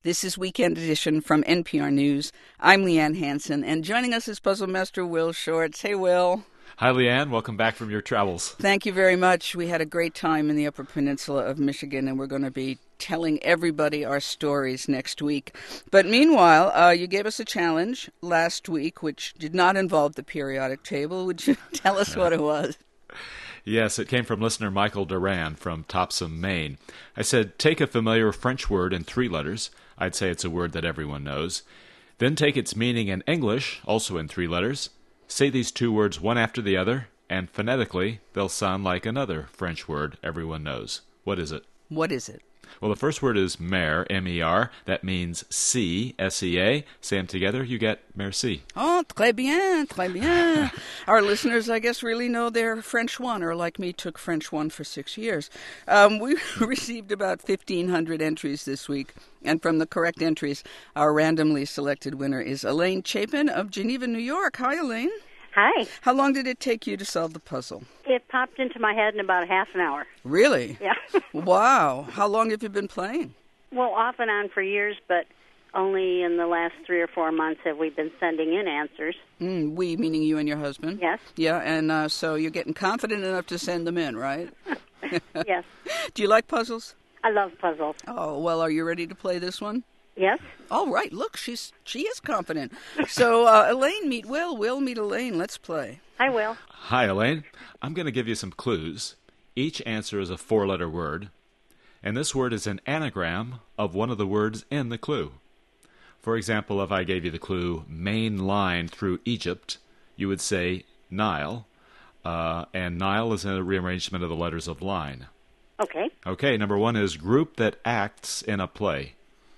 This is Weekend Edition from NPR News. I'm Leanne Hansen, and joining us is Puzzle Master Will Shortz. Hey, Will. Hi, Leanne. Welcome back from your travels. Thank you very much. We had a great time in the Upper Peninsula of Michigan, and we're going to be telling everybody our stories next week. But meanwhile, you gave us a challenge last week, which did not involve the periodic table. Would you tell us what it was? Yes, it came from listener Michael Duran from Topsom, Maine. I said, take a familiar French word in 3 letters. I'd say it's a word that everyone knows. Then take its meaning in English, also in 3 letters. Say these 2 words one after the other, and phonetically, they'll sound like another French word everyone knows. What is it? What is it? Well, the first word is mer, M-E-R. That means see, S-E-A. Say them together, you get merci. Oh, très bien, très bien. Our listeners, I guess, really know their French 1, or like me, took French 1 for 6 years. We received about 1,500 entries this week, and from the correct entries, our randomly selected winner is Elaine Chapin of Geneva, New York. Hi, Elaine. Hi. How long did it take you to solve the puzzle? It popped into my head in about half an hour. Really? Yeah. Wow. How long have you been playing? Well, off and on for years, but only in the last 3 or 4 months have we been sending in answers. We, meaning you and your husband? Yes. Yeah, and so you're getting confident enough to send them in, right? Yes. Do you like puzzles? I love puzzles. Oh, well, are you ready to play this one? Yes. All right, look, she is confident. So, Elaine, meet Will. Will, meet Elaine. Let's play. Hi, Will. Hi, Elaine. I'm going to give you some clues. Each answer is a 4-letter word, and this word is an anagram of one of the words in the clue. For example, if I gave you the clue, main line through Egypt, you would say Nile, and Nile is a rearrangement of the letters of line. Okay. Okay, number 1 is group that acts in a play.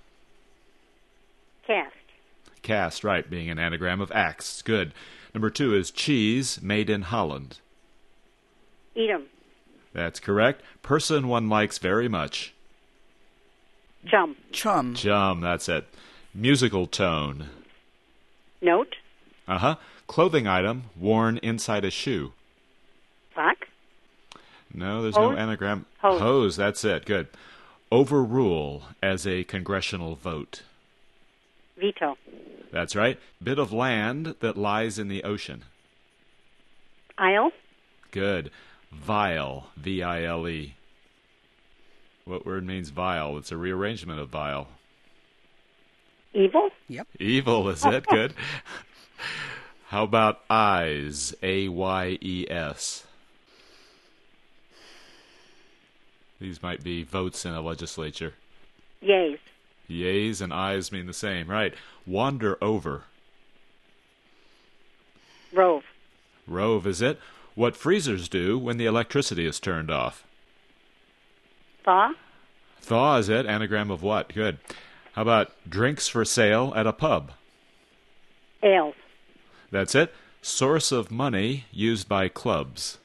Cast. Cast, right, being an anagram of acts. Good. Number 2 is cheese made in Holland. Edam. That's correct. Person one likes very much. Chum. Chum. Chum, that's it. Musical tone. Note. Uh-huh. Clothing item worn inside a shoe. Sock. No, there's Hose? no anagram. Hose. Hose, that's it. Good. Overrule as a congressional vote. Veto. That's right. Bit of land that lies in the ocean. Isle. Good. Vile, V-I-L-E. What word means vile? It's a rearrangement of vile. Evil. Yep. Evil, is it? Good. How about eyes, A-Y-E-S? These might be votes in a legislature. Yays. Yays and eyes mean the same. Right. Wander over. Rove. Rove, is it? What freezers do when the electricity is turned off. Thaw. Thaw, is it? Anagram of what? Good. How about drinks for sale at a pub? Ales. That's it. Source of money used by clubs.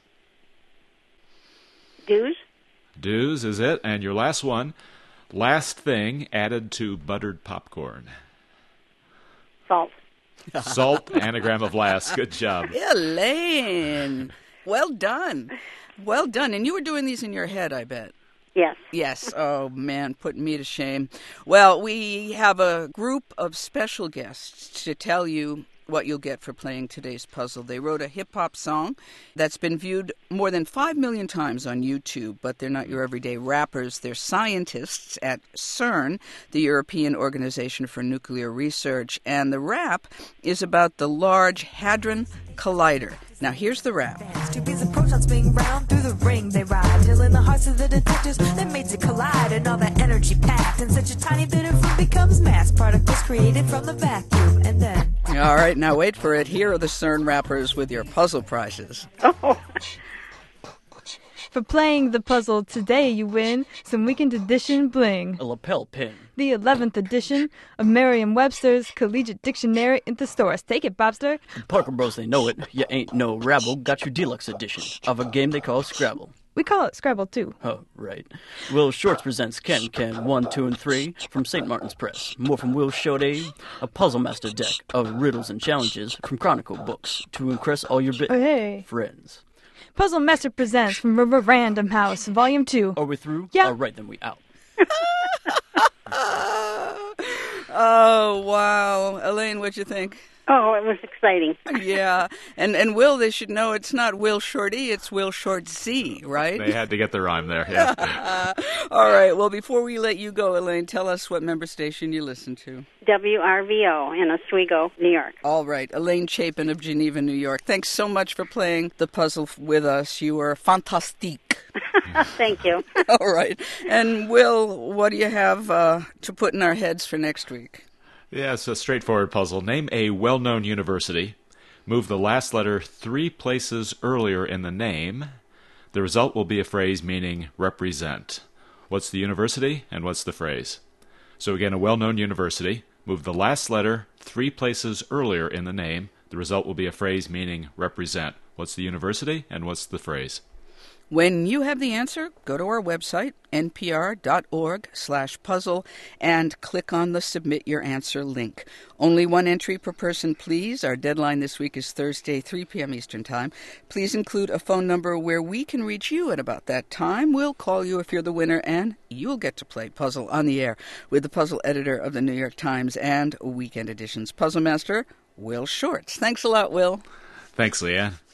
Dues. Dues, is it? And your last one, last thing added to buttered popcorn. Salt. Salt, anagram of last. Good job. Elaine. Well done. Well done. And you were doing these in your head, I bet. Yes. Yes. Oh, man, putting me to shame. Well, we have a group of special guests to tell you what you'll get for playing today's puzzle. They wrote a hip-hop song that's been viewed more than 5 million times on YouTube, but they're not your everyday rappers. They're scientists at CERN, the European Organization for Nuclear Research, and the rap is about the Large Hadron Collider. Now, here's the rap. Two pieces of protons spin round through the ring they ride, till in the hearts of the detectors that made it collide, and all that energy packed, and such a tiny bit of room becomes mass. Particles created from the vacuum, and then... All right, now wait for it. Here are the CERN rappers with your puzzle prizes. For playing the puzzle today, you win some Weekend Edition bling. A lapel pin. The 11th edition of Merriam-Webster's Collegiate Dictionary in the stores. Take it, Bobster. Parker Bros, they know it. You ain't no rabble. Got your deluxe edition of a game they call Scrabble. We call it Scrabble, too. Oh, right. Will Shortz presents Ken 1, 2, and 3 from St. Martin's Press. More from Will Shorty, a Puzzle Master deck of riddles and challenges from Chronicle Books to impress all your friends. Puzzle Master presents from Random House, Volume 2. Are we through? Yeah. All right, then we out. Oh, wow. Elaine, what'd you think? Oh, it was exciting. Yeah. And Will, they should know it's not Will Shorty, it's Will Short Z, right? They had to get the rhyme there, yeah. All right. Well, before we let you go, Elaine, tell us what member station you listen to. WRVO in Oswego, New York. All right. Elaine Chapin of Geneva, New York. Thanks so much for playing the puzzle with us. You were fantastique. Thank you. All right. And Will, what do you have to put in our heads for next week? Yeah, it's a straightforward puzzle. Name a well-known university. Move the last letter 3 places earlier in the name. The result will be a phrase meaning represent. What's the university and what's the phrase? So again, a well-known university. Move the last letter 3 places earlier in the name. The result will be a phrase meaning represent. What's the university and what's the phrase? When you have the answer, go to our website, npr.org/puzzle, and click on the Submit Your Answer link. Only one entry per person, please. Our deadline this week is Thursday, 3 p.m. Eastern Time. Please include a phone number where we can reach you at about that time. We'll call you if you're the winner, and you'll get to play Puzzle on the Air with the puzzle editor of the New York Times and Weekend Edition's Puzzle Master, Will Shortz. Thanks a lot, Will. Thanks, Leanne.